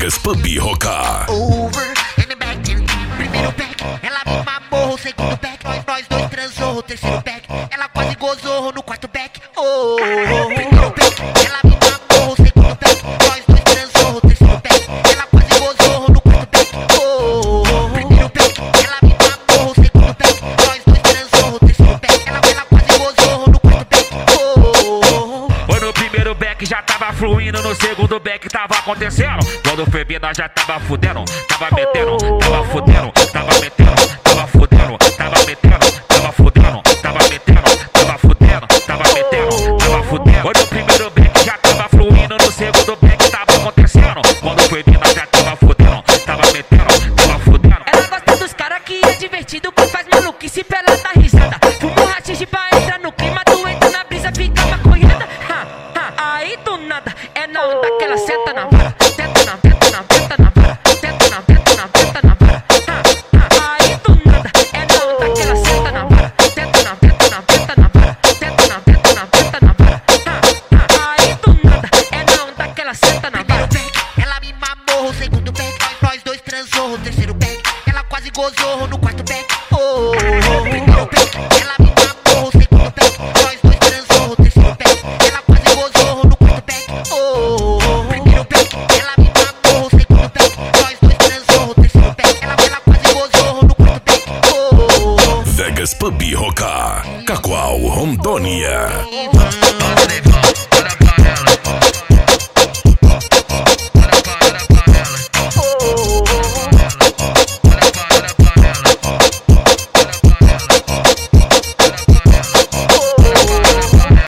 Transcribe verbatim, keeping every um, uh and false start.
Vegas Pub Roca. Over in the back, primeiro back, ela me mamou, segundo back, nós dois transou, terceiro back, ela quase gozou no quarto back. Oh, primeiro back, ela me mamou, segundo back, nós dois transou, terceiro back, ela quase gozou no quarto back. Oh, primeiro back, ela me mamou, segundo back, nós dois transou, terceiro back, ela ela quase gozou no quarto back. Oh, foi no primeiro back já tava fluindo, no segundo back tava acontecendo. Quando foi bem nós já tava fudendo, tava metendo, tava fudendo, tava metendo, tava fudendo, tava metendo.